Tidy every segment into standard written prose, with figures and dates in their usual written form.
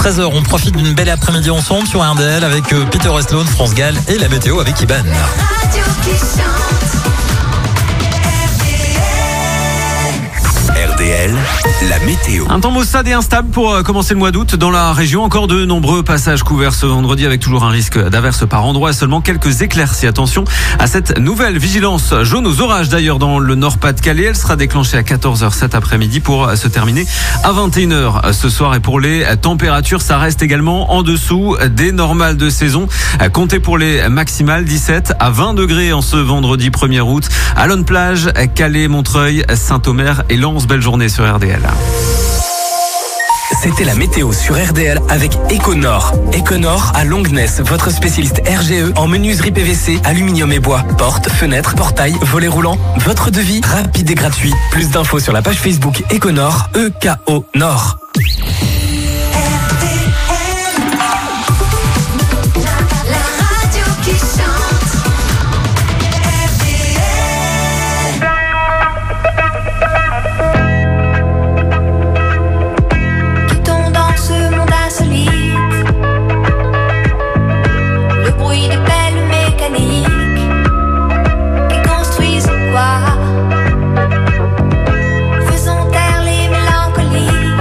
13h, on profite d'une belle après-midi ensemble sur RDL avec Peter Westlund, France Gall et la météo avec Iban. RDL, la météo. Un temps maussade et instable pour commencer le mois d'août dans la région. Encore de nombreux passages couverts ce vendredi avec toujours un risque d'averses par endroits et seulement quelques éclaircies. Attention à cette nouvelle vigilance jaune aux orages d'ailleurs dans le Nord-Pas-de-Calais. Elle sera déclenchée à 14h cet après-midi pour se terminer à 21h ce soir. Et pour les températures, ça reste également en dessous des normales de saison. Comptez pour les maximales 17 à 20 degrés en ce vendredi 1er août. Allonne-Plage, Calais, Montreuil, Saint-Omer et Lens. Belle journée sur RDL. C'était la météo sur RDL avec Econor. Econor à Longnes, votre spécialiste RGE en menuiserie PVC, aluminium et bois. Portes, fenêtres, portails, volets roulants. Votre devis rapide et gratuit. Plus d'infos sur la page Facebook Econor, EKO Nord. Faisons taire les mélancolies.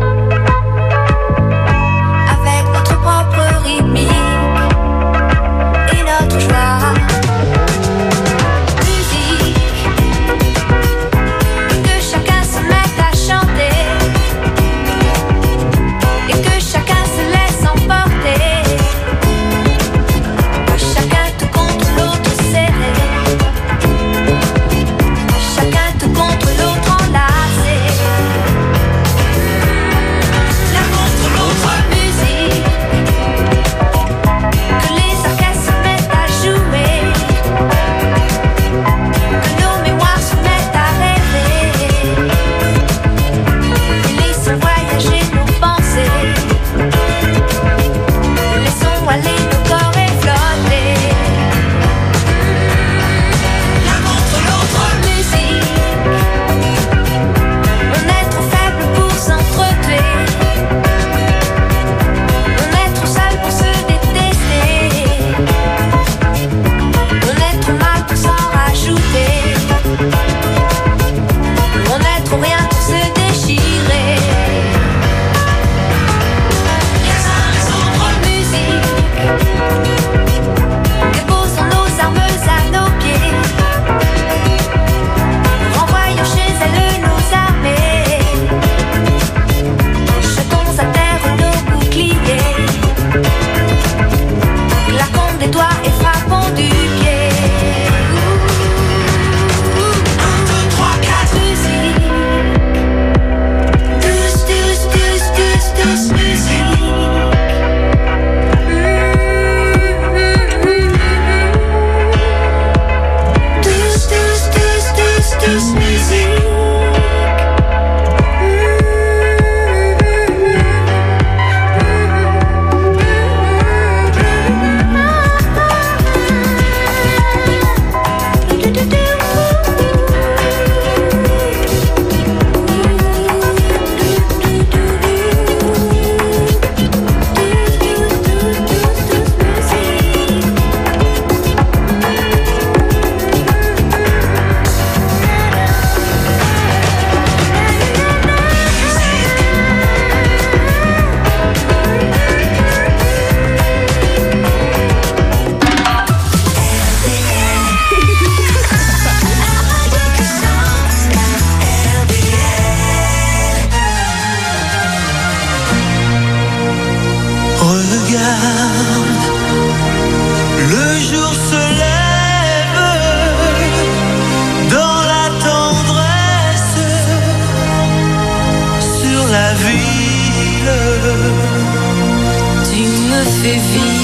fait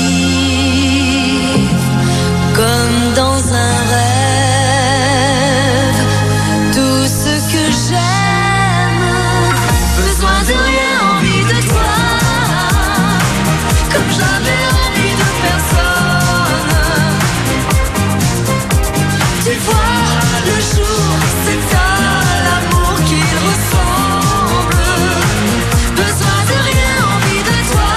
vivre comme dans un rêve tout ce que j'aime. Besoin de rien, envie de toi, comme j'avais envie de personne. Tu vois, le jour, c'est à l'amour qu'il ressemble. Besoin de rien, envie de toi,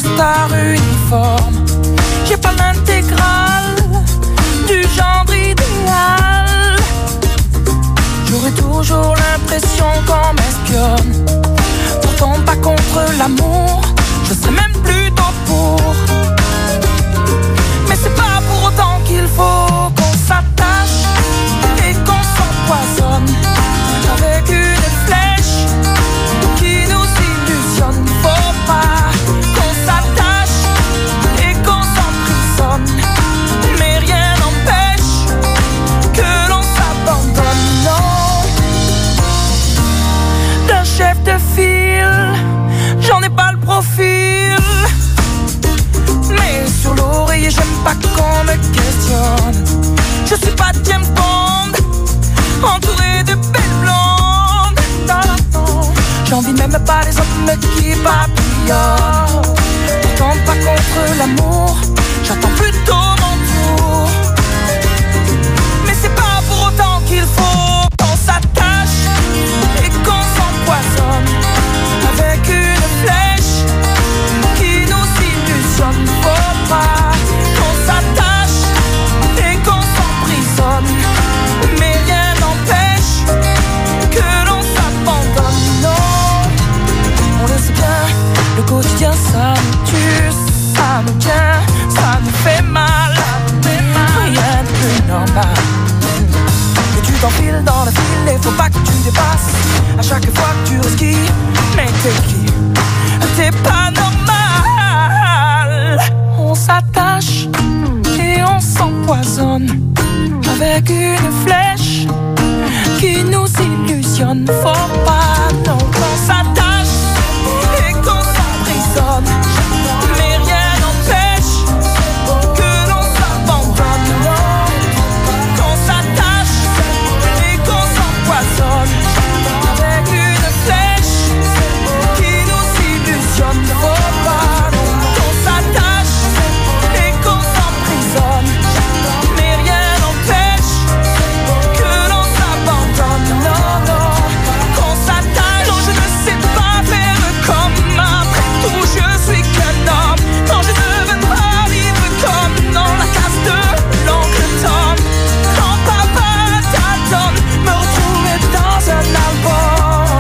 costard uniforme. J'ai pas l'intégrale du genre idéal. J'aurais toujours l'impression qu'on m'espionne. Pourtant pas contre l'amour, je serais même plutôt pour. Mais c'est pas pour autant qu'il faut qu'on s'attache et qu'on s'empoisonne avec une flèche qui nous illusionne. Faut pas qu'on s'attache et qu'on s'emprisonne, mais rien n'empêche que l'on s'abandonne. Non, d'un chef de file, j'en ai pas le profil. Mais sur l'oreiller, j'aime pas qu'on me questionne. Je suis pas James Bond, entouré de belles blondes. Non, non, j'envie même pas les hommes qui papillonnent. Pourtant pas contre l'amour, j'attends plutôt mon tour. Mais c'est pas pour autant qu'il faut qu'on s'attache et qu'on s'empoisonne avec une flèche qui nous illusionne. Faut pas qu'on s'attache et qu'on s'emprisonne, mais rien n'empêche que l'on s'abandonne. Non, on le sait bien, le quotidien ça nous tue, ça nous tient, ça nous fait mal. Rien de plus normal que tu t'enfiles dans le fil et faut pas que tu dépasses à chaque fois que tu resquilles. Mais t'es qui? T'es pas normal. On s'attache et on s'empoisonne avec une flèche qui nous illusionne. Faut pas non qu'on s'attache et qu'on s'emprisonne, mais rien n'empêche que l'on s'abandonne. Non, qu'on s'attache et qu'on s'empoisonne avec une flèche qui nous illusionne. Faut pas qu'on s'attache et qu'on s'emprisonne, mais rien n'empêche que l'on s'abandonne. Non, non, qu'on s'attache. Non, je ne sais pas faire comme après tout, je suis qu'un homme. Non, je ne veux pas vivre comme dans la case de l'oncle Tom. Quand papa t'attend, me retrouver dans un album.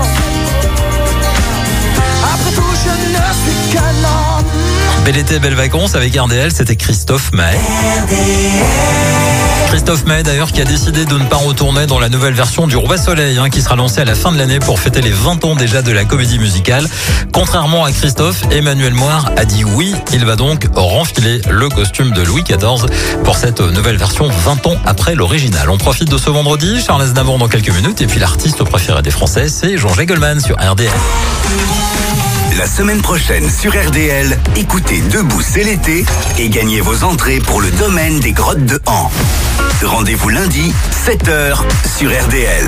Après tout, je ne suis qu'un homme. Bel été, belles vacances avec RDL, c'était Christophe Maé. Christophe Maé d'ailleurs qui a décidé de ne pas retourner dans la nouvelle version du Roi Soleil qui sera lancée à la fin de l'année pour fêter les 20 ans déjà de la comédie musicale. Contrairement à Christophe, Emmanuel Moir a dit oui, il va donc renfiler le costume de Louis XIV pour cette nouvelle version 20 ans après l'original. On profite de ce vendredi, Charles Aznavour dans quelques minutes et puis l'artiste préféré des Français c'est Jean-Jacques Goldman sur RDL. La semaine prochaine sur RDL, écoutez Debout c'est l'été et gagnez vos entrées pour le domaine des Grottes de Han. Rendez-vous lundi, 7h sur RDL.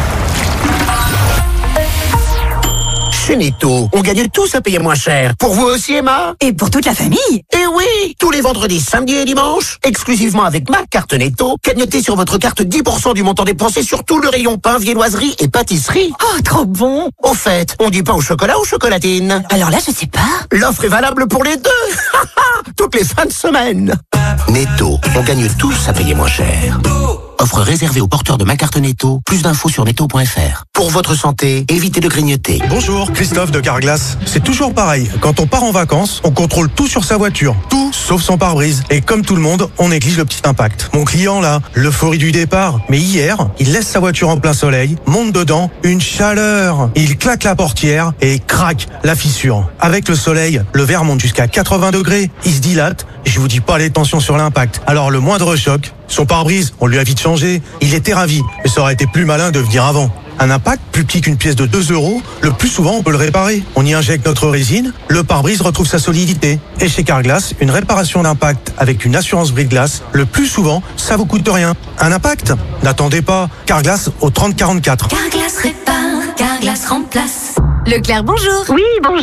Chez Netto, on gagne tous à payer moins cher. Pour vous aussi, Emma? Et pour toute la famille. Eh oui! Tous les vendredis, samedis et dimanches, exclusivement avec ma carte Netto, gagnez sur votre carte 10% du montant dépensé sur tout le rayon pain, viennoiserie et pâtisserie. Oh, trop bon! Au fait, on dit pas au chocolat ou chocolatine? Alors là, je sais pas. L'offre est valable pour les deux! Toutes les fins de semaine. Netto, on gagne tous à payer moins cher. Offre réservée aux porteurs de ma carte Netto. Plus d'infos sur netto.fr. Pour votre santé, évitez de grignoter. Bonjour, Christophe de Carglass. C'est toujours pareil. Quand on part en vacances, on contrôle tout sur sa voiture. Tout sauf son pare-brise. Et comme tout le monde, on néglige le petit impact. Mon client là, l'euphorie du départ. Mais hier, il laisse sa voiture en plein soleil, monte dedans, une chaleur. Il claque la portière et craque la fissure. Avec le soleil, le verre monte jusqu'à 80 degrés. Il se dilate. Et je vous dis pas les tensions sur l'impact. Alors le moindre choc, son pare-brise, on lui a vite changé. Il était ravi. Mais ça aurait été plus malin de venir avant. Un impact plus petit qu'une pièce de 2 €, le plus souvent on peut le réparer. On y injecte notre résine, le pare-brise retrouve sa solidité. Et chez Carglass, une réparation d'impact avec une assurance brise-glace, le plus souvent, ça vous coûte rien. Un impact? N'attendez pas. Carglass au 3044. Carglass répare, Carglass remplace. Leclerc, bonjour. Oui, bonjour.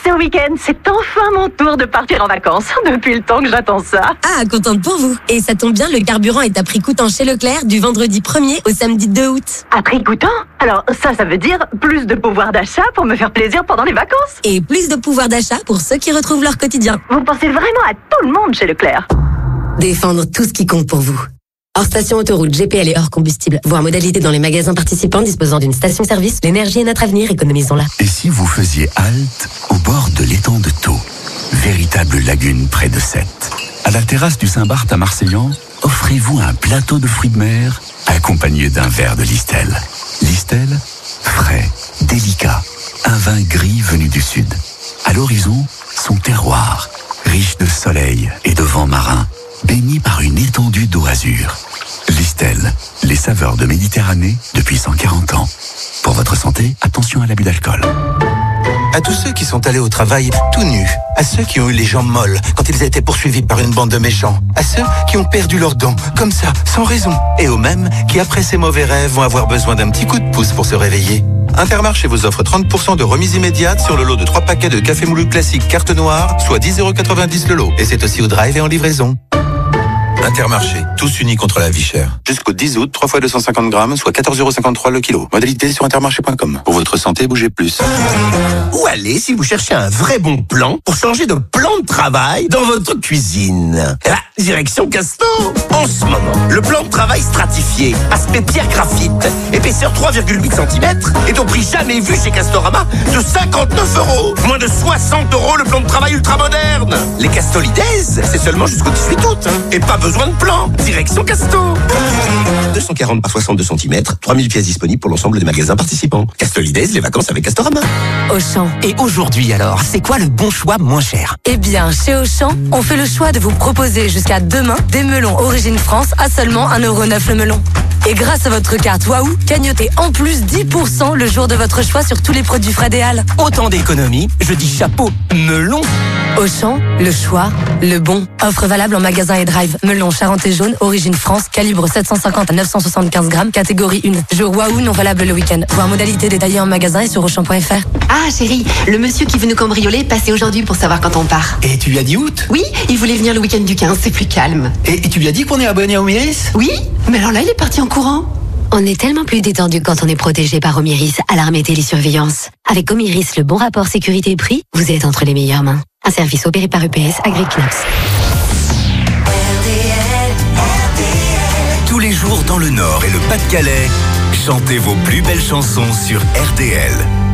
Ce week-end, c'est enfin mon tour de partir en vacances. Depuis le temps que j'attends ça. Ah, contente pour vous. Et ça tombe bien, le carburant est à prix coûtant chez Leclerc du vendredi 1er au samedi 2 août. À prix coûtant? Alors ça veut dire plus de pouvoir d'achat pour me faire plaisir pendant les vacances. Et plus de pouvoir d'achat pour ceux qui retrouvent leur quotidien. Vous pensez vraiment à tout le monde chez Leclerc. Défendre tout ce qui compte pour vous. Hors station autoroute, GPL et hors combustible. Voir modalité dans les magasins participants disposant d'une station-service. L'énergie est notre avenir, économisons-la. Et si vous faisiez halte au bord de l'étang de Thau, véritable lagune près de Sète. À la terrasse du Saint-Barth à Marseillan, offrez-vous un plateau de fruits de mer accompagné d'un verre de Listel. Listel, frais, délicat, un vin gris venu du sud. À l'horizon, son terroir, riche de soleil et de vent marin, baigné par une étendue d'eau azur. Listel, les saveurs de Méditerranée depuis 140 ans. Pour votre santé, attention à l'abus d'alcool. À tous ceux qui sont allés au travail tout nus, à ceux qui ont eu les jambes molles quand ils étaient poursuivis par une bande de méchants, à ceux qui ont perdu leurs dents, comme ça, sans raison, et aux mêmes qui, après ces mauvais rêves, vont avoir besoin d'un petit coup de pouce pour se réveiller. Intermarché vous offre 30% de remise immédiate sur le lot de 3 paquets de café moulu classique carte noire, soit 10,90€ le lot. Et c'est aussi au drive et en livraison. Intermarché, tous unis contre la vie chère. Jusqu'au 10 août, 3 fois 250 grammes, soit 14,53€ le kilo. Modalité sur intermarché.com. Pour votre santé, bougez plus. Où aller si vous cherchez un vrai bon plan pour changer de plan de travail dans votre cuisine? Eh ben, direction Casto. En ce moment, le plan de travail stratifié, aspect pierre graphite, épaisseur 3,8 cm, est au prix jamais vu chez Castorama de 59€. Moins de 60€ le plan de travail ultra moderne. Les Castolides, c'est seulement jusqu'au 18 août. Et pas besoin de plan. Direction Casto. 240 par 62 cm, 3000 pièces disponibles pour l'ensemble des magasins participants. Castolides, les vacances avec Castorama. Auchan. Et aujourd'hui alors, c'est quoi le bon choix moins cher? Eh bien, chez Auchan, on fait le choix de vous proposer jusqu'à demain des melons Origine France à seulement 1,9€ le melon. Et grâce à votre carte Waouh, gagnotez en plus 10% le jour de votre choix sur tous les produits Fred et Al. Autant d'économies, je dis chapeau, melon. Auchan, le choix, le bon. Offre valable en magasin et drive. Melon Charente et jaune, Origine France, calibre 750 à 975 grammes, catégorie 1. Jour Waouh, non valable le week-end. Voir modalité détaillée en magasin et sur Auchan.fr. Ah chérie, le monsieur qui veut nous cambrioler passait aujourd'hui pour savoir quand on part. Et tu lui as dit août? Oui, il voulait venir le week-end du 15, c'est plus calme. Et tu lui as dit qu'on est abonné à Omiris? Oui, mais alors là il est parti en courant. On est tellement plus détendu quand on est protégé par Omiris, alarme et télésurveillance. Avec Omiris, le bon rapport sécurité-prix, vous êtes entre les meilleures mains. Un service opéré par EPS, AgriCnox. Tous les jours dans le Nord et le Pas-de-Calais, chantez vos plus belles chansons sur RDL.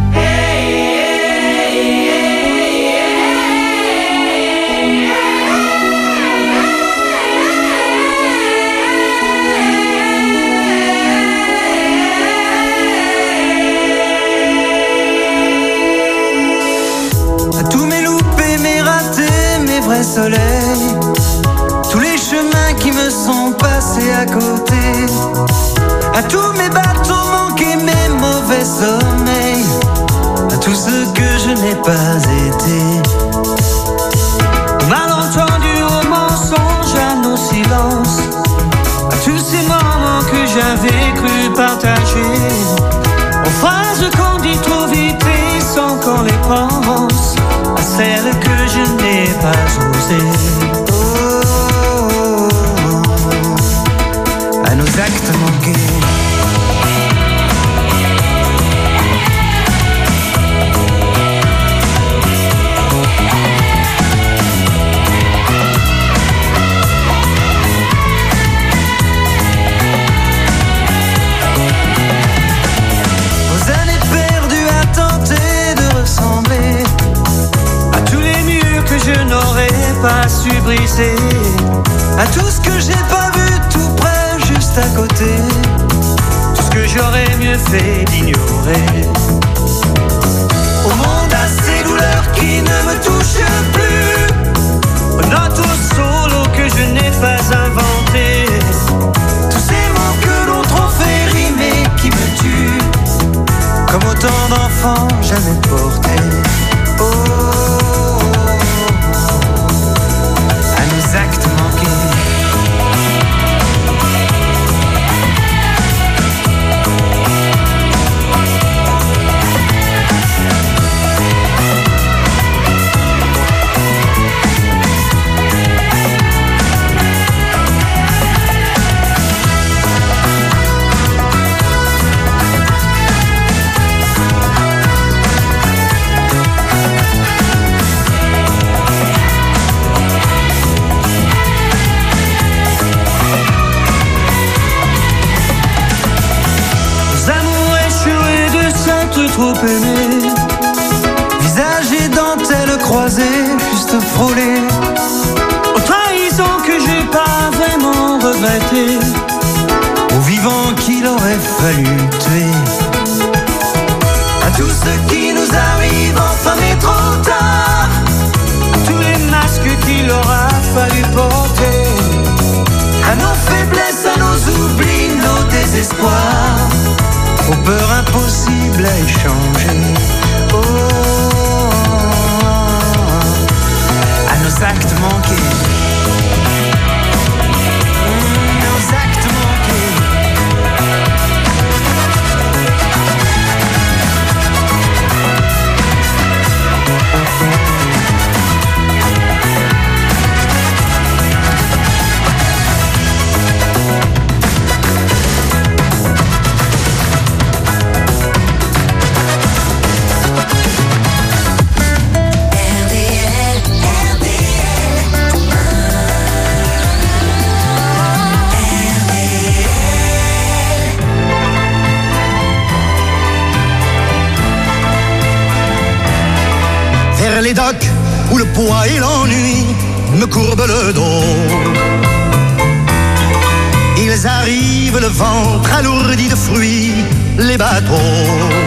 À tous mes loupés, mes ratés, mes vrais soleils, tous les chemins qui me sont passés à côté, à tous mes bateaux manqués, mes mauvais sommeils, à tout ce que je n'ai pas été, aux malentendus, aux mensonges, à nos silences, à tous ces moments que j'avais cru partager, aux phrases qu'on dit trop vite et sans qu'on les pense, à celles que je n'ai pas osées. À nos actes manqués. Aux années perdues à tenter de ressembler à tous les murs que je n'aurais pas su briser, à tout ce que j'ai pas vu tout près juste à côté, tout ce que j'aurais mieux fait d'ignorer. Au monde à ces douleurs qui ne me touchent plus, aux notes au solo que je n'ai pas inventé, tous ces mots que l'on fait rimer qui me tuent, comme autant d'enfants jamais portés. À nos actes manqués. trop aimé. Visage et dentelle croisée, juste frôlé. Aux trahisons que j'ai pas vraiment regrettées, aux vivants qu'il aurait fallu tuer. À tous ceux qui nous arrivent enfin mais trop tard, tous les masques qu'il aura fallu porter, à nos faiblesses, à nos oublis, nos désespoirs, aux peurs impossibles à échanger. Oh, à nos actes manqués. Nos actes manqués. Vers les docks où le poids et l'ennui me courbent le dos. Ils arrivent le ventre alourdi de fruits, les bateaux.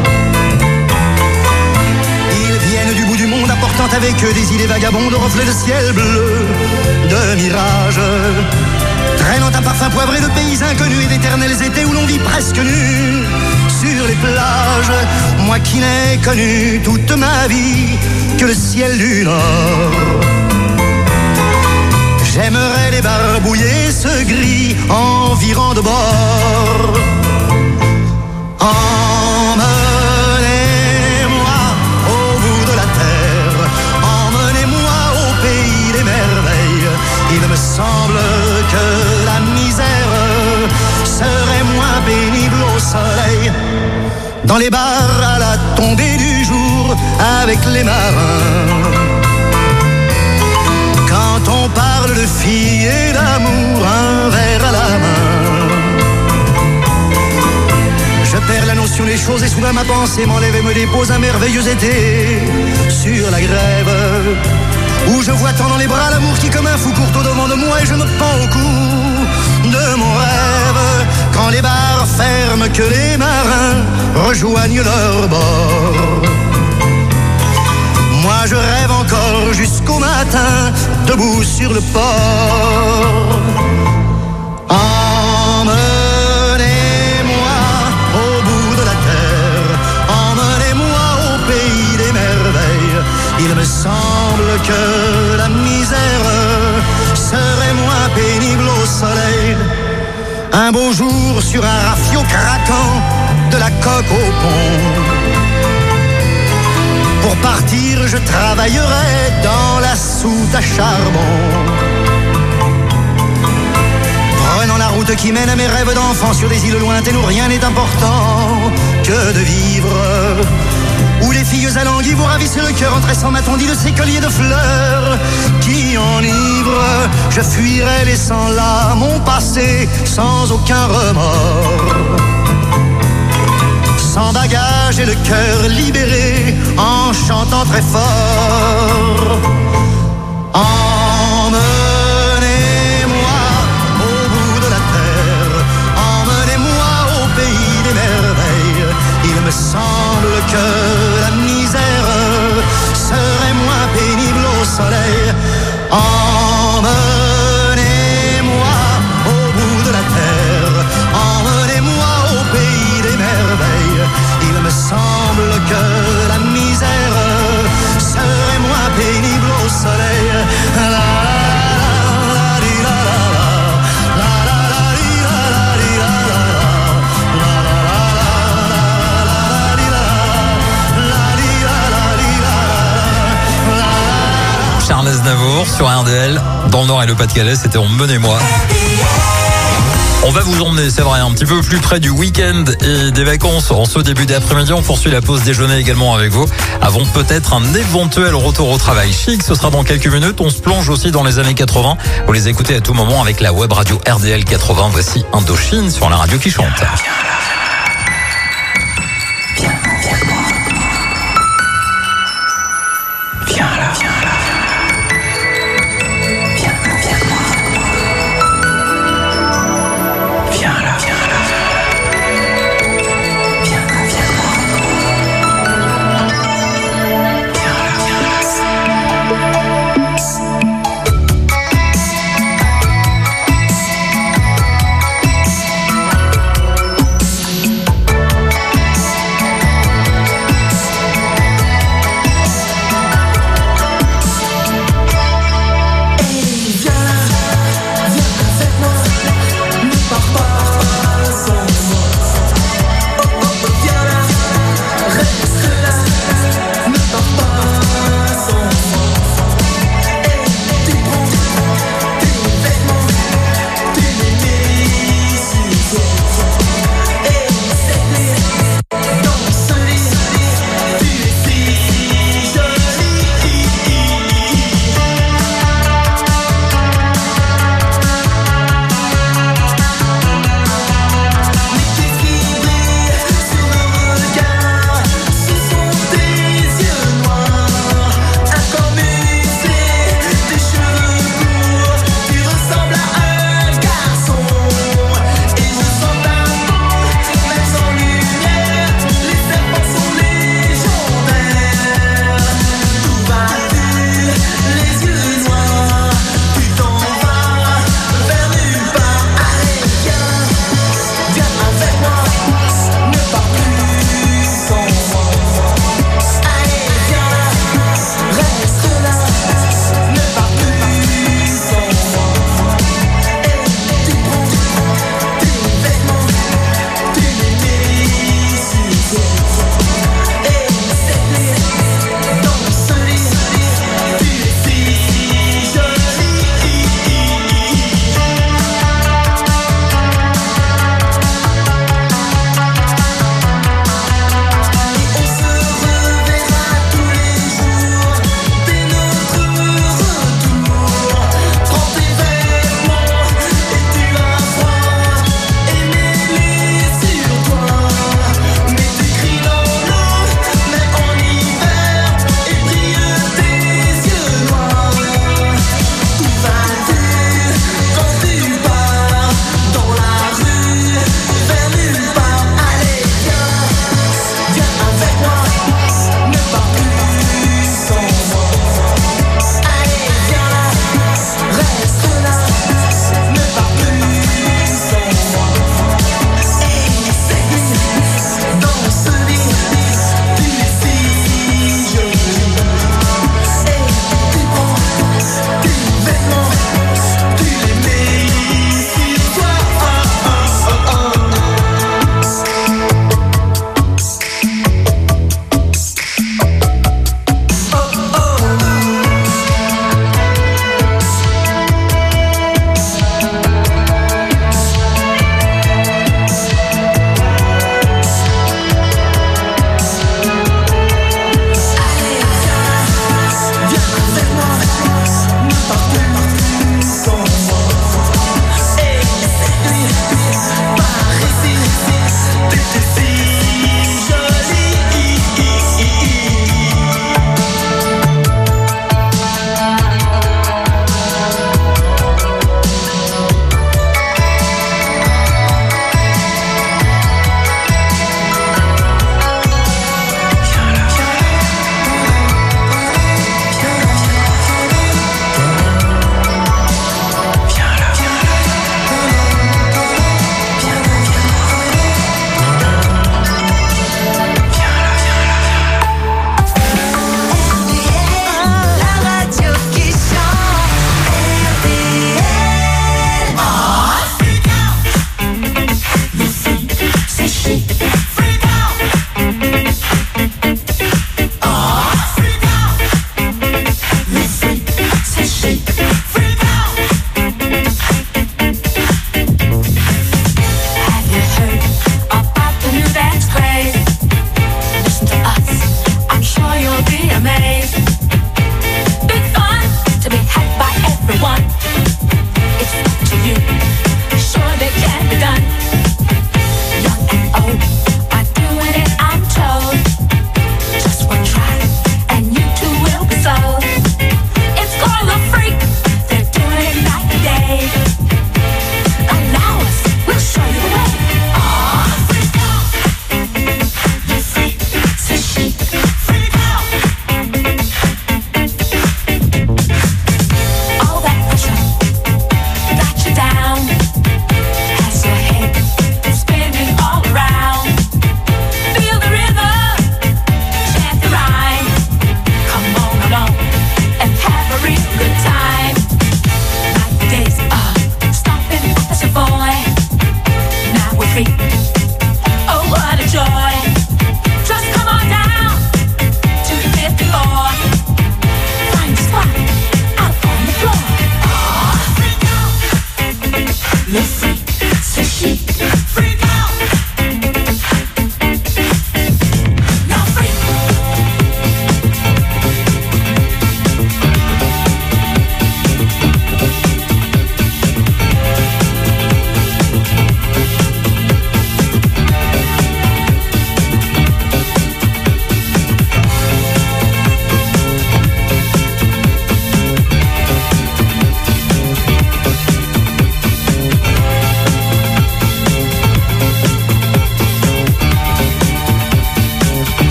Ils viennent du bout du monde apportant avec eux des idées vagabondes, reflets de ciel bleu, de mirages, traînant un parfum poivré de pays inconnus et d'éternels étés où l'on vit presque nu sur les plages. Moi qui n'ai connu toute ma vie que le ciel du Nord, j'aimerais débarbouiller ce gris environ de bord. Emmenez-moi au bout de la terre, emmenez-moi au pays des merveilles. Il me semble que la misère serait moins pénible au soleil, dans les bars à la tombée du jour avec les marins. Quand on parle de filles et d'amour, un verre à la main, je perds la notion des choses et soudain ma pensée m'enlève et me dépose un merveilleux été sur la grève, où je vois tant dans les bras l'amour qui comme un fou court au devant de moi et je me pends au cou de mon rêve. Quand les bars ferment, que les marins rejoignent leur bord, moi je rêve encore jusqu'au matin, debout sur le port. Emmenez-moi au bout de la terre, emmenez-moi au pays des merveilles. Il me semble que la misère serait moins pénible au soleil. Un beau jour sur un rafio craquant, de la coque au pont. Pour partir, je travaillerai dans la soute à charbon, prenant la route qui mène à mes rêves d'enfant sur des îles lointaines où rien n'est important que de vivre, où les filles alanguies vous ravissent le cœur en tressant ma tondie de ces colliers de fleurs qui enivrent. Je fuirai laissant là mon passé sans aucun remords, sans bagage et le cœur libéré, en chantant très fort. Emmenez-moi au bout de la terre, emmenez-moi au pays des merveilles. Il me semble que la misère serait moins pénible au soleil. Emmenez-moi au bout de la terre, emmenez-moi au pays des merveilles. Il me semble que la misère serait moins pénible au soleil. La, la, la, di, la, la, la, la, la, di, la, la, di, la, la, la, la, la, la, la. Charles Aznavour sur RDL, dans le Nord et le Pas-de-Calais, c'était Emmenez-moi. On va vous emmener, c'est vrai, un petit peu plus près du week-end et des vacances. En ce début d'après-midi, on poursuit la pause déjeuner également avec vous, avant peut-être un éventuel retour au travail. Chic, ce sera dans quelques minutes. On se plonge aussi dans les années 80. Vous les écoutez à tout moment avec la web radio RDL 80. Voici Indochine sur la radio qui chante. Viens avec moi.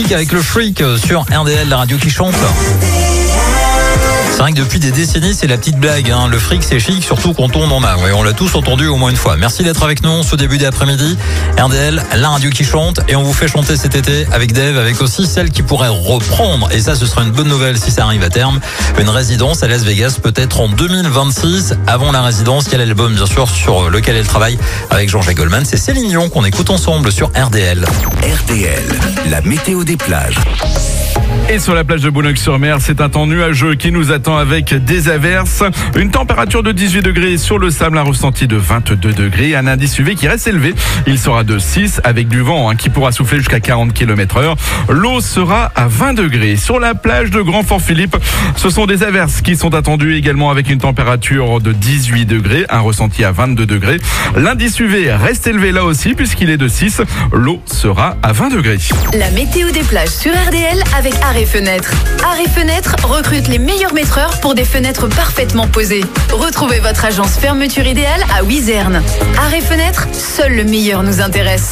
Chic avec le Freak sur RDL, la radio qui chante. C'est vrai que depuis des décennies, c'est la petite blague. Hein. Le fric, c'est chic, surtout quand on en a. Ouais, on l'a tous entendu au moins une fois. Merci d'être avec nous ce début d'après-midi. RDL, la radio qui chante. Et on vous fait chanter cet été avec Dave, avec aussi celle qui pourrait reprendre. Et ça, ce sera une bonne nouvelle si ça arrive à terme. Une résidence à Las Vegas, peut-être en 2026. Avant la résidence, quel album, bien sûr, sur lequel elle travaille avec Jean-Jacques Goldman. C'est Céline Dion qu'on écoute ensemble sur RDL. RDL, la météo des plages. Et sur la plage de Boulogne-sur-Mer, c'est un temps nuageux qui nous attend avec des averses. Une température de 18 degrés sur le sable, un ressenti de 22 degrés. Un indice UV qui reste élevé. Il sera de 6 avec du vent qui pourra souffler jusqu'à 40 km/h. L'eau sera à 20 degrés. Sur la plage de Grand-Fort-Philippe, ce sont des averses qui sont attendues également avec une température de 18 degrés. Un ressenti à 22 degrés. L'indice UV reste élevé là aussi puisqu'il est de 6. L'eau sera à 20 degrés. La météo des plages sur RDL avec Arrêt Fenêtre. Arrêt Fenêtre recrute les meilleurs maîtreurs pour des fenêtres parfaitement posées. Retrouvez votre agence fermeture idéale à Wizerne. Arrêt Fenêtre, seul le meilleur nous intéresse.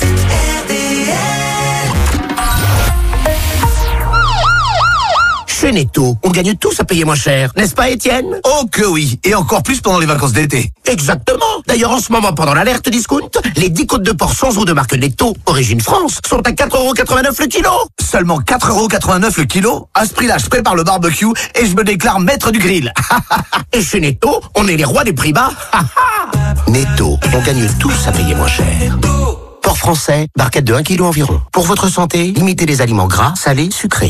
Chez Netto, on gagne tous à payer moins cher, n'est-ce pas Étienne? Oh que oui, et encore plus pendant les vacances d'été. Exactement. D'ailleurs, en ce moment, pendant l'alerte discount, les 10 côtes de porc sans os de marque Netto, origine France, sont à 4,89€ le kilo. Seulement 4,89€ le kilo? À ce prix-là, je prépare le barbecue et je me déclare maître du grill. Et chez Netto, on est les rois des prix bas. Netto, on gagne tous à payer moins cher. Porc français, barquette de 1 kg environ. Pour votre santé, limitez les aliments gras, salés, sucrés.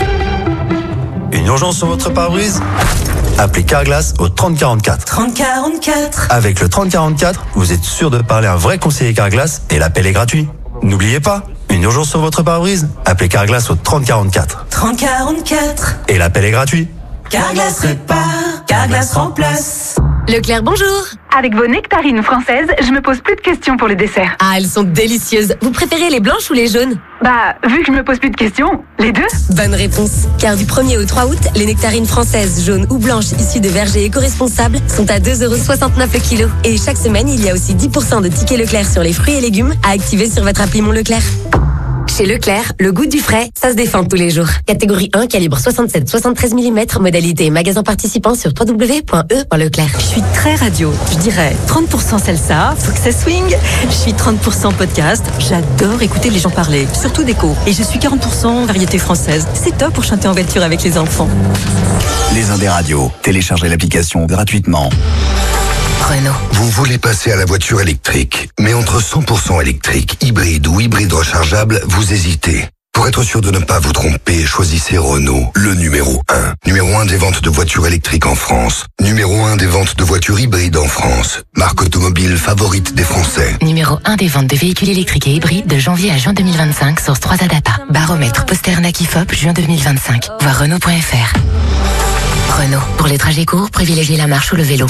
Une urgence sur votre pare-brise? Appelez Carglass au 3044. 3044. Avec le 3044, vous êtes sûr de parler à un vrai conseiller Carglass et l'appel est gratuit. N'oubliez pas, une urgence sur votre pare-brise? Appelez Carglass au 3044. 3044. Et l'appel est gratuit. Carglass répare, Carglass remplace. Leclerc, bonjour. Avec vos nectarines françaises, je me pose plus de questions pour le dessert. Ah, elles sont délicieuses. Vous préférez les blanches ou les jaunes? Bah, vu que je me pose plus de questions, les deux. Bonne réponse. Car du 1er au 3 août, les nectarines françaises, jaunes ou blanches issues de vergers éco-responsables sont à 2,69€ le kilo. Et chaque semaine, il y a aussi 10% de tickets Leclerc sur les fruits et légumes à activer sur votre appli Mon Leclerc. Chez Leclerc, le goût du frais, ça se défend tous les jours. Catégorie 1, calibre 67-73 mm, modalité et magasin participant sur www.e.leclerc. Je suis très radio. Je dirais 30% salsa, faut que ça swing. Je suis 30% podcast. J'adore écouter les gens parler, surtout d'écho. Et je suis 40% variété française. C'est top pour chanter en voiture avec les enfants. Les Indes radios. Téléchargez l'application gratuitement. Renault. Vous voulez passer à la voiture électrique, mais entre 100% électrique, hybride ou hybride rechargeable, vous hésitez. Pour être sûr de ne pas vous tromper, choisissez Renault, le numéro 1. Numéro 1 des ventes de voitures électriques en France. Numéro 1 des ventes de voitures hybrides en France. Marque automobile favorite des Français. Numéro 1 des ventes de véhicules électriques et hybrides de janvier à juin 2025, source 3A Data. Baromètre Posternak IFOP, juin 2025. Voir Renault.fr. Renault. Pour les trajets courts, privilégiez la marche ou le vélo.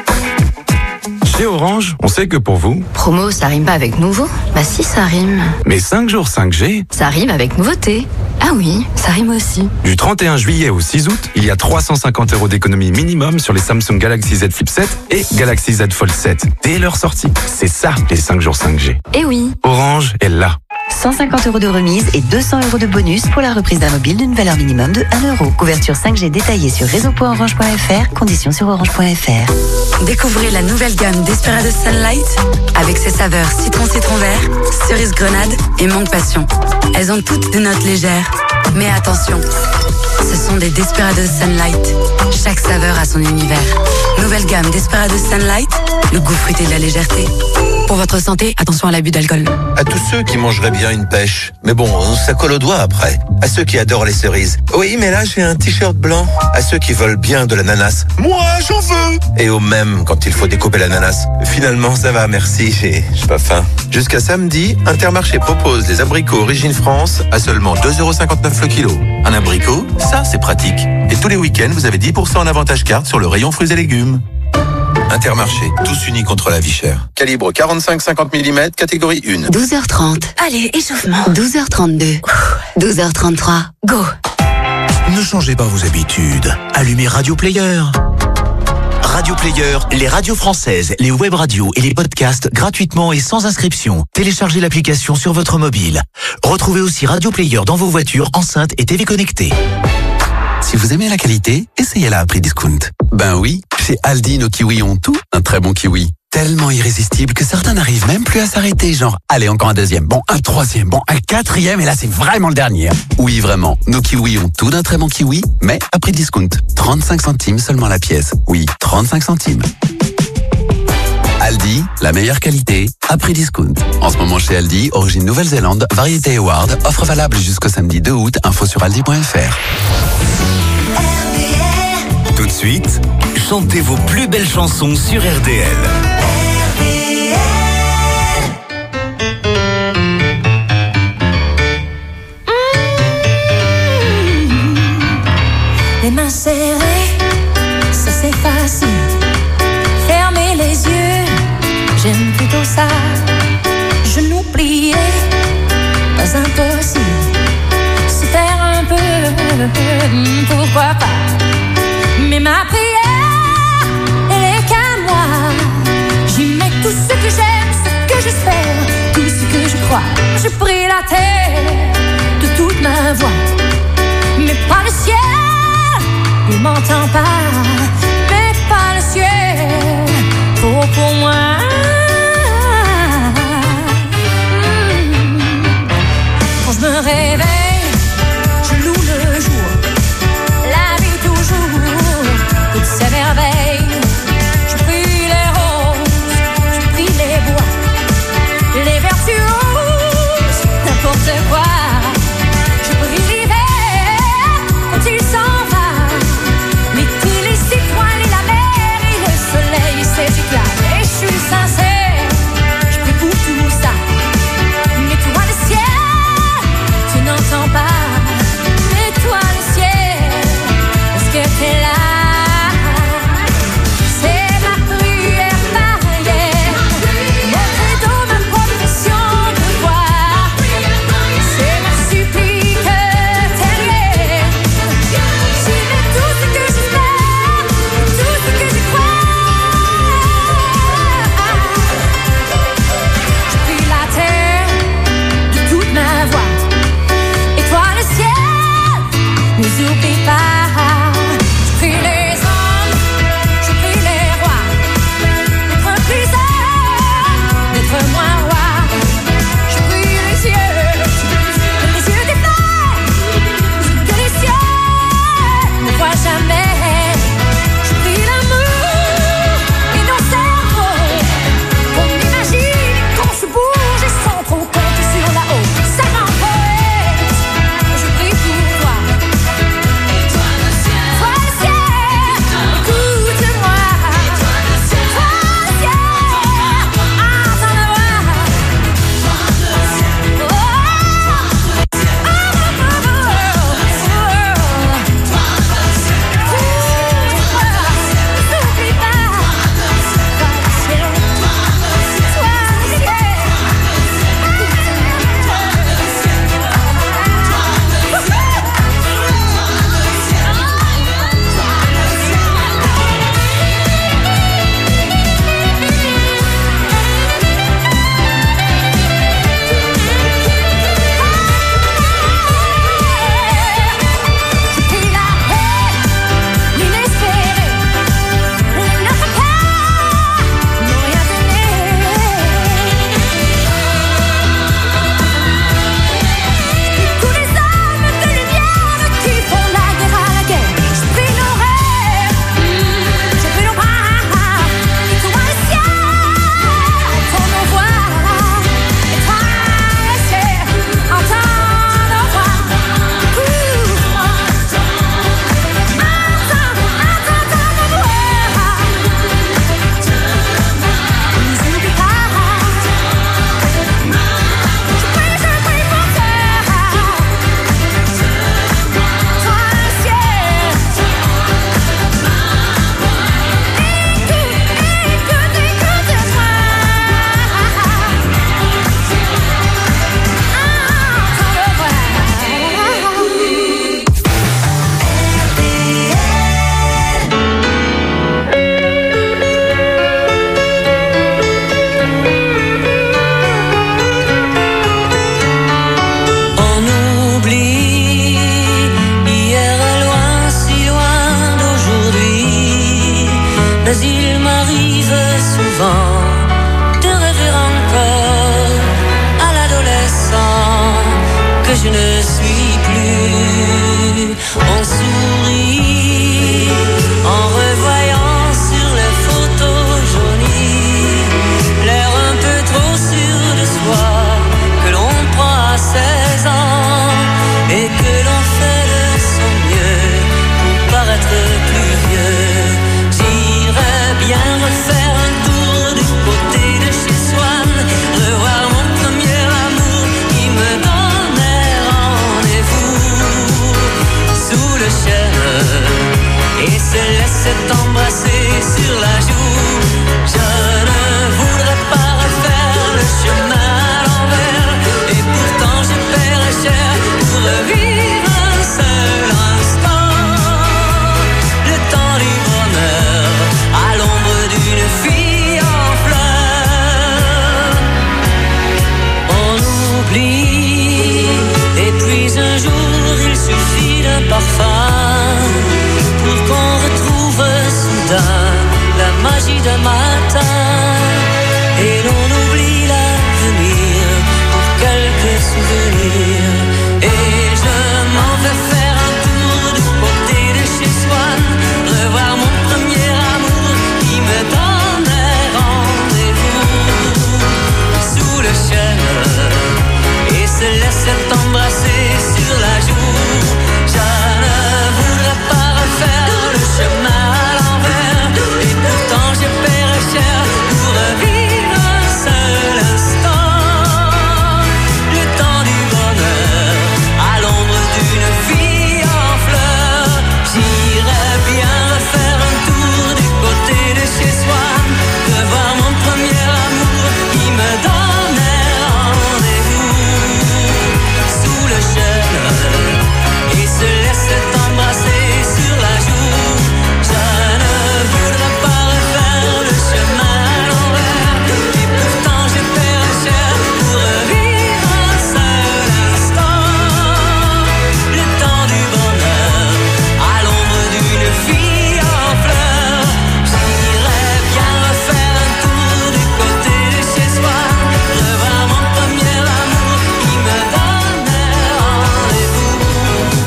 Chez Orange, on sait que pour vous... Promo, ça rime pas avec nouveau? Bah si, ça rime. Mais 5 jours 5G... Ça rime avec nouveauté. Ah oui, ça rime aussi. Du 31 juillet au 6 août, il y a 350€ d'économie minimum sur les Samsung Galaxy Z Flip 7 et Galaxy Z Fold 7 dès leur sortie. C'est ça, les 5 jours 5G. Eh oui. Orange est là. 150€ de remise et 200€ de bonus pour la reprise d'un mobile d'une valeur minimum de 1€. Couverture 5G détaillée sur réseau.orange.fr, conditions sur orange.fr. Découvrez la nouvelle gamme Desperados Sunlight avec ses saveurs citron vert, cerise grenade et mangue passion. Elles ont toutes des notes légères. Mais attention, ce sont des Desperados Sunlight. Chaque saveur a son univers. Nouvelle gamme Desperados Sunlight, le goût fruité de la légèreté. Pour votre santé, attention à l'abus d'alcool. À tous ceux qui mangeraient bien une pêche, mais bon, ça colle aux doigts après. À ceux qui adorent les cerises, oui, mais là j'ai un t-shirt blanc. À ceux qui veulent bien de l'ananas, moi j'en veux. Et au même quand il faut découper l'ananas. Finalement ça va, merci, j'ai pas faim. Jusqu'à samedi, Intermarché propose des abricots Origine France à seulement 2,59€ le kilo. Un abricot, ça c'est pratique. Et tous les week-ends, vous avez 10% en avantage carte sur le rayon fruits et légumes. Intermarché, tous unis contre la vie chère. Calibre 45-50 mm, catégorie 1. 12h30. Allez, échauffement. 12h32. 12h33. Go. Ne changez pas vos habitudes. Allumez Radio Player. Radio Player, les radios françaises, les web radios et les podcasts gratuitement et sans inscription. Téléchargez l'application sur votre mobile. Retrouvez aussi Radio Player dans vos voitures, enceintes et TV connectées. Si vous aimez la qualité, essayez-la à prix discount. Ben oui, chez Aldi, nos kiwis ont tout. Un très bon kiwi. Tellement irrésistible que certains n'arrivent même plus à s'arrêter. Genre, allez, encore un deuxième, bon, un troisième, bon, un quatrième, et là, c'est vraiment le dernier. Oui, vraiment, nos kiwis ont tout d'un très bon kiwi, mais à prix discount. 35 centimes seulement la pièce. Oui, 35 centimes. Aldi, la meilleure qualité, à prix discount. En ce moment chez Aldi, origine Nouvelle-Zélande, variété Award, offre valable jusqu'au samedi 2 août, info sur aldi.fr. Tout de suite, chantez vos plus belles chansons sur RDL. Les mains serrées, ça c'est facile. Fermer les yeux, j'aime plutôt ça. Genoux pliés, pas impossible. Se taire un peu, pourquoi pas. Mais ma prière, elle est qu'à moi. J'y mets tout ce que j'aime, ce que j'espère, tout ce que je crois. Je prie la terre de toute ma voix, mais pas le ciel. Il m'entend pas, mais pas le ciel. Trop pour moi. Quand je me réveille, je loue le jour. La vie toujours, toute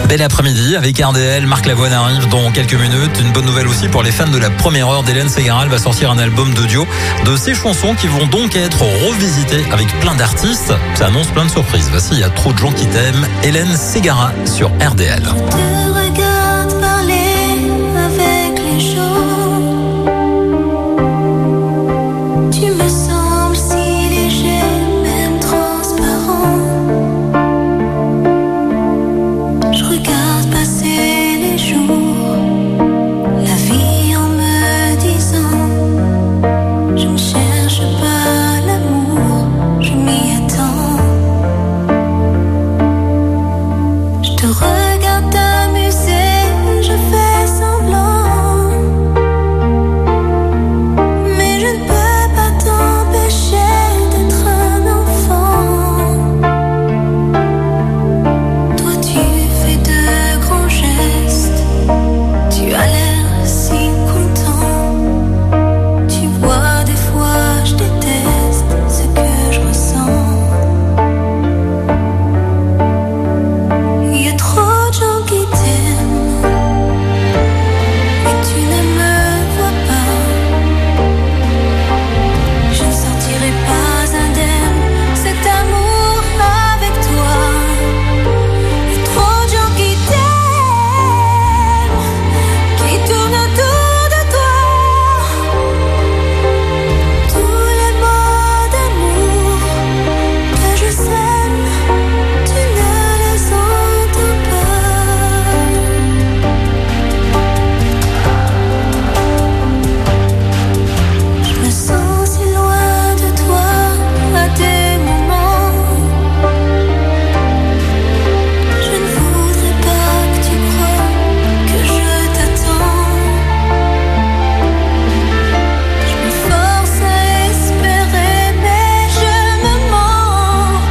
Bel après-midi avec RDL. Marc Lavoine arrive dans quelques minutes. Une bonne nouvelle aussi pour les fans de la première heure d'Hélène Ségara. Elle va sortir un album d'audio de ses chansons qui vont donc être revisitées avec plein d'artistes. Ça annonce plein de surprises. Voici Il y a trop de gens qui t'aiment. Hélène Ségara sur RDL. Regarde parler avec les gens. Tu me sembles si léger, même transparent. Je regarde passer les jours, la vie en me disant: je ne cherche pas l'amour, je m'y attends. Je te regarde t'amuser, je fais semblant, mais je ne peux pas t'empêcher d'être un enfant. Toi tu fais de grands gestes, tu as l'air si content. Tu vois des fois je déteste ce que je ressens. Il y a trop de gens qui t'aiment et tu ne me vois pas. Je ne sortirai pas indemne cet amour avec toi. Il y a trop de gens qui t'aiment, qui tournent autour de toi. Tous les mots d'amour que je sème, tu ne les entends pas. Je me sens si loin de toi à des moments. Je ne voudrais pas que tu crois que je t'attends. Je me force à espérer, mais je me mens.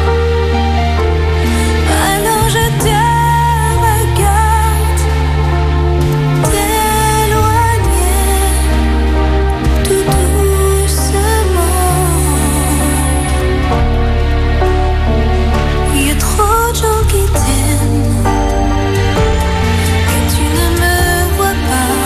Alors je te regarde t'éloigner tout doucement. Il y a trop de gens qui t'aiment et tu ne me vois pas.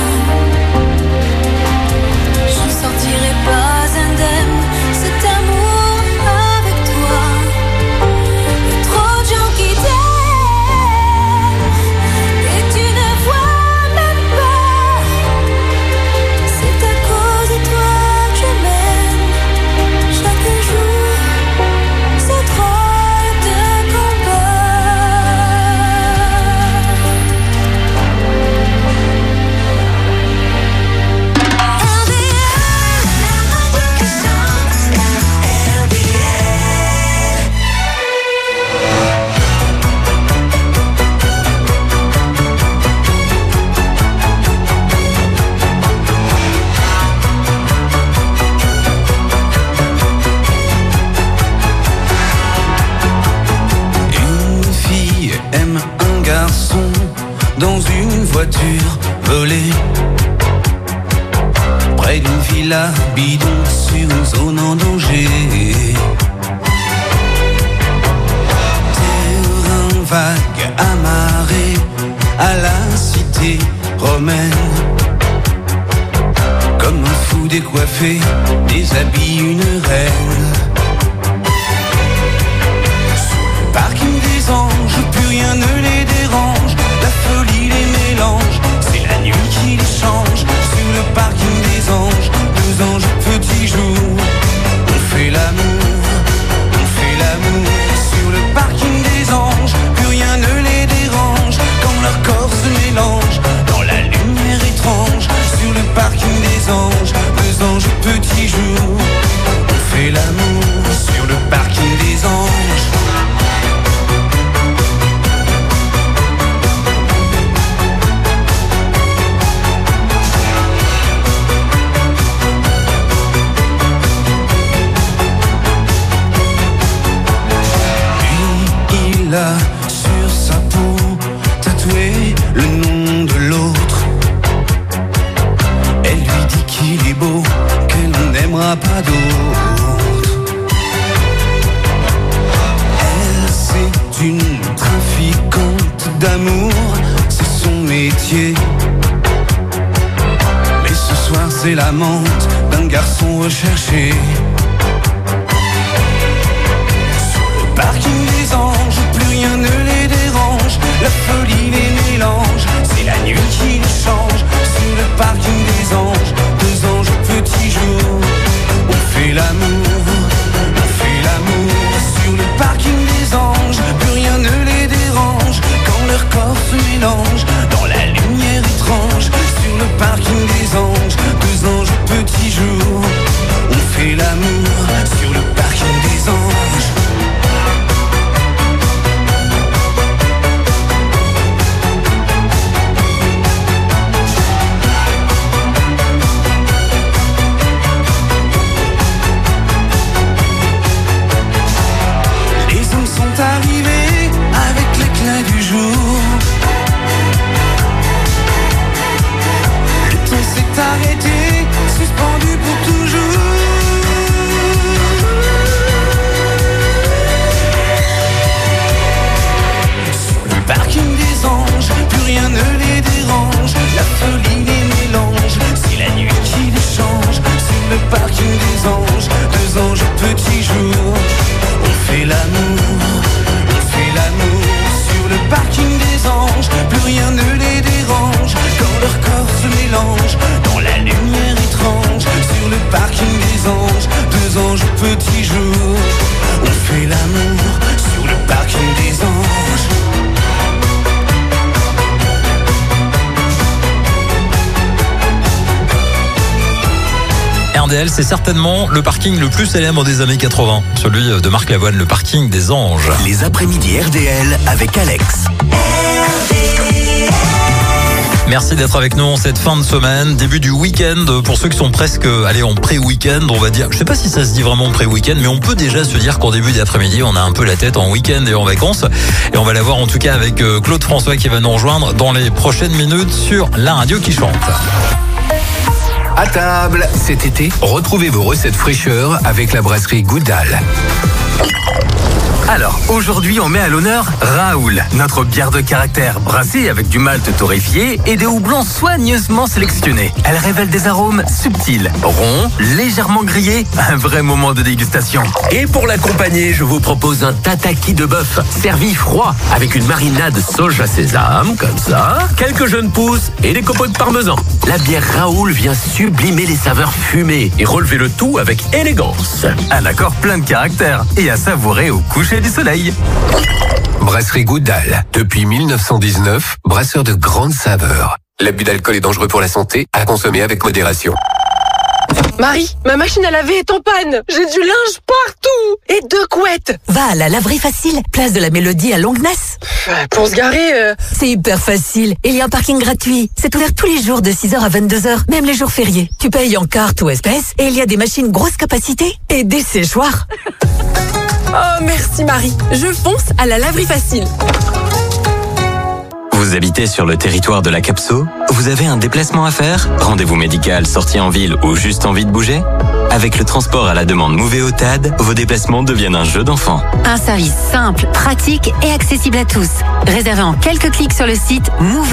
Je ne sortirai pas indemne cet amour avec toi. Il y a trop de gens qui t'aiment et tu ne vois même pas. C'est à cause de toi que je m'aime. Chaque jour, c'est trop de combats. Une fille aime un garçon dans une voiture volée, près d'une villa bidon sur une zone en danger. Terrain vague amarré à la cité romaine, comme un fou décoiffé déshabille une reine. Parking des anges, plus rien ne les dérange. La folie les mélange, c'est la nuit qui les change. Sur le parking des anges, deux anges petits jours. On fait l'amour sur le parking des anges. Plus rien ne les dérange, quand leur corps se mélange dans la lumière étrange. Sur le parking des anges, deux anges petits jours. On fait l'amour sur le parking des anges. Il a sur sa peau tatoué le nom de l'autre. Elle lui dit qu'il est beau, qu'elle n'aimera pas d'autre. Elle, c'est une trafiquante d'amour métier. Mais ce soir c'est l'amante d'un garçon recherché. Sur le parking des anges, plus rien ne les dérange. La folie les mélange, c'est la nuit qui les change. Sur le parking des anges, deux anges au petit jour. On fait l'amour, sur le parking des anges. Plus rien ne les dérange quand leur corps se mélange dans la lumière étrange. Sur le parking des anges, deux anges au petit jour. On fait l'amour sur le parking des anges. Arrivé avec l'éclat du jour. Le temps s'est arrêté, suspendu pour toujours. Sur le parking des anges, plus rien ne les dérange. La folie les mélange, c'est la nuit qui les change. Sur le parking des anges, deux anges au petit jour. On fait l'amour sur le parking des anges. Plus rien ne les dérange quand leur corps se mélange dans la lumière étrange. Sur le parking des anges, deux anges au petit jour. On fait l'amour sur le parking des anges. RDL, c'est certainement le parking le plus célèbre des années 80, celui de Marc Lavoine, le parking des anges. Les après-midi RDL avec Alex. Merci d'être avec nous en cette fin de semaine, début du week-end pour ceux qui sont presque en pré-week-end, on va dire. Je sais pas si ça se dit vraiment pré-week-end, mais on peut déjà se dire qu'en début d'après-midi, on a un peu la tête en week-end et en vacances. Et on va la voir en tout cas avec Claude François qui va nous rejoindre dans les prochaines minutes sur la radio qui chante. À table, cet été, retrouvez vos recettes fraîcheur avec la brasserie Goudal. Alors, aujourd'hui, on met à l'honneur Raoul, notre bière de caractère brassée avec du malt torréfié et des houblons soigneusement sélectionnés. Elle révèle des arômes subtils, ronds, légèrement grillés, un vrai moment de dégustation. Et pour l'accompagner, je vous propose un tataki de bœuf, servi froid, avec une marinade soja sésame, comme ça, quelques jeunes pousses et des copeaux de parmesan. La bière Raoul vient sublimer les saveurs fumées et relever le tout avec élégance. Un accord plein de caractère et à savourer au coucher du soleil. Brasserie Goudal. Depuis 1919, brasseur de grandes saveurs. L'abus d'alcool est dangereux pour la santé, à consommer avec modération. Marie, ma machine à laver est en panne. J'ai du linge partout et 2 couettes. Va à la laverie facile, place de la Mélodie à Longnas. Pour se garer... C'est hyper facile. Il y a un parking gratuit. C'est ouvert tous les jours de 6h à 22h, même les jours fériés. Tu payes en carte ou espèces et il y a des machines grosse capacité et des séchoirs. Oh, merci Marie. Je fonce à la laverie facile. Vous habitez sur le territoire de la Capso? Vous avez un déplacement à faire? Rendez-vous médical, sortie en ville ou juste envie de bouger? Avec le transport à la demande Movéo-TAD, vos déplacements deviennent un jeu d'enfant. Un service simple, pratique et accessible à tous. Réservé en quelques clics sur le site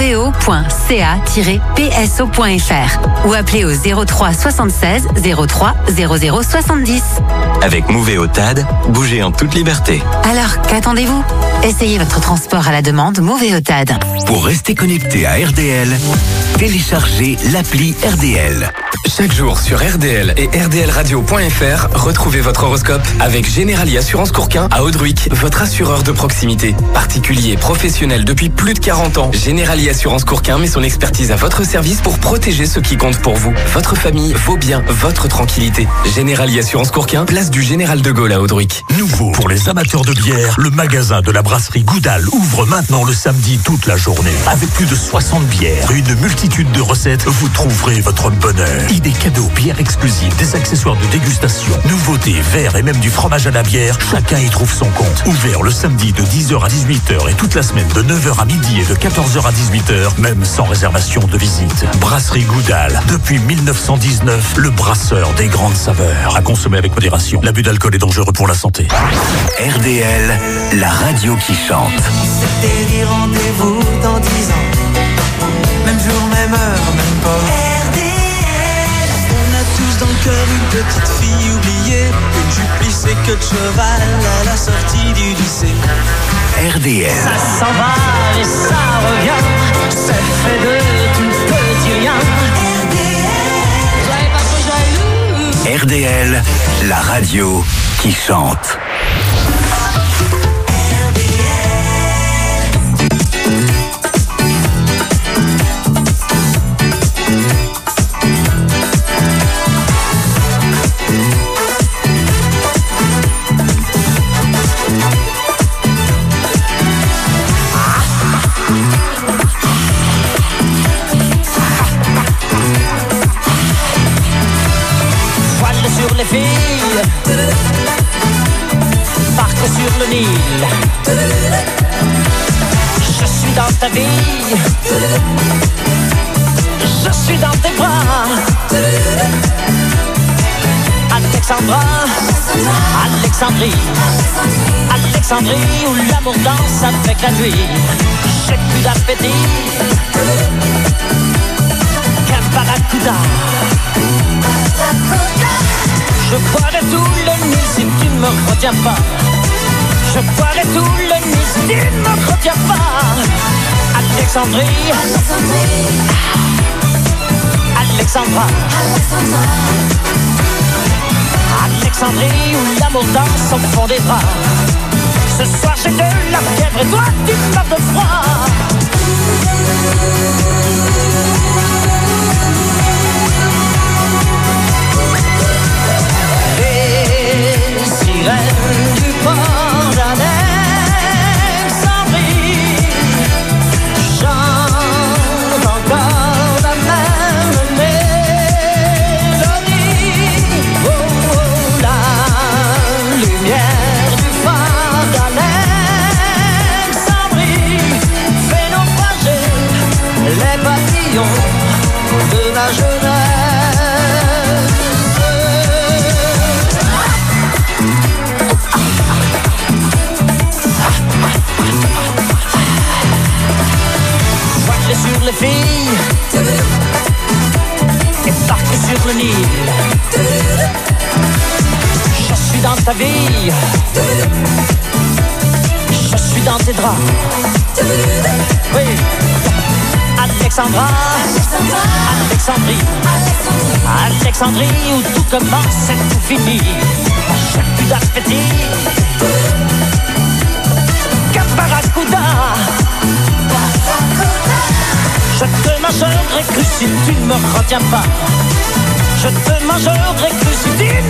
moveo.ca-pso.fr ou appelez au 03 76 03 00 70. Avec Movéo-TAD, bougez en toute liberté. Alors, qu'attendez-vous? Essayez votre transport à la demande Movéo-TAD. Pour rester connecté à RDL, téléchargez l'appli RDL. Chaque jour sur RDL et rdlradio.fr, retrouvez votre horoscope avec Generali Assurance Courquin à Audruic, votre assureur de proximité. Particulier, professionnel depuis plus de 40 ans, Generali Assurance Courquin met son expertise à votre service pour protéger ce qui compte pour vous. Votre famille, vos biens, votre tranquillité. Generali Assurance Courquin, place du Général de Gaulle à Audruic. Nouveau pour les amateurs de bière, le magasin de la brasserie Goudal ouvre maintenant le samedi toute la journée. Avec plus de 60 bières et une multitude de recettes, vous trouverez votre bonheur. Idées cadeaux, bières exclusives, des accessoires de dégustation, nouveautés, verres et même du fromage à la bière, chacun y trouve son compte. Ouvert le samedi de 10h à 18h et toute la semaine de 9h à midi et de 14h à 18h, même sans réservation de visite. Brasserie Goudal, depuis 1919, le brasseur des grandes saveurs. À consommer avec modération. L'abus d'alcool est dangereux pour la santé. RDL, la radio qui chante. C'était dit rendez-vous dans 10 ans. jour, même heure, même pas. RDL. On a tous dans le cœur une petite fille oubliée, une jupe plissée, que de cheval à la sortie du lycée. RDL. Ça s'en va et ça revient, c'est fait de tout petit rien. RDL, la radio qui chante. Les filles partent sur le Nil. Je suis dans ta vie, je suis dans tes bras. Alexandra, Alexandrie, Alexandrie où l'amour danse avec la nuit. J'ai plus d'appétit qu'un barracuda. Je boirai tout le Nil si tu ne me retiens pas. Je boirai tout le Nil si tu ne me retiens pas. Alexandrie, Alexandra, Alexandrie où l'amour danse au fond des bras. Ce soir j'ai de la fièvre et toi tu meurs de froid. Les sirènes du port d'Alexandrie chantent encore la même mélodie. Oh, oh, la lumière du phare d'Alexandrie fait naufrager les papillons de la jeunesse. Sur les filles et partent sur le Nil. Je suis dans ta vie, je suis dans tes draps. Oui, Alexandra, Alexandrie, Alexandrie où tout commence et tout finit. J'ai plus d'appétit qu'un barracuda. Je te mangerai cru si tu ne me retiens pas. Je te mangerai cru si tu ne